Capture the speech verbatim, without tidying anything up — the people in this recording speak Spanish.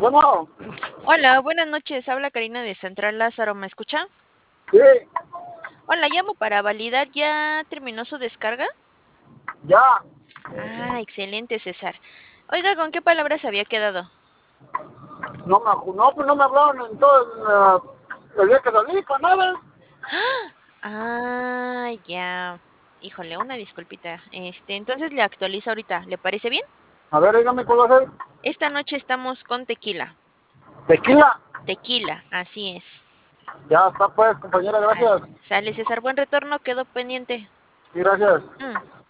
Bueno, Hola, buenas noches. Habla Karina de Central Lázaro. ¿Me escucha? sí, Hola, llamo para validar. ¿Ya terminó su descarga? ya. Ah, excelente, César. Oiga, ¿con qué palabras había quedado? No me, aju- no, pues no me hablaron en todo el, eh, el día que salí, para nada. Ah, ya. Híjole, una disculpita. Este, entonces le actualizo ahorita. ¿Le parece bien? A ver, dígame cuál va a ser. Esta noche estamos con tequila. Tequila. Tequila, así es. Ya está pues, compañera, Sale, gracias. sale, César. Buen retorno, quedó pendiente. Sí, gracias. Mm.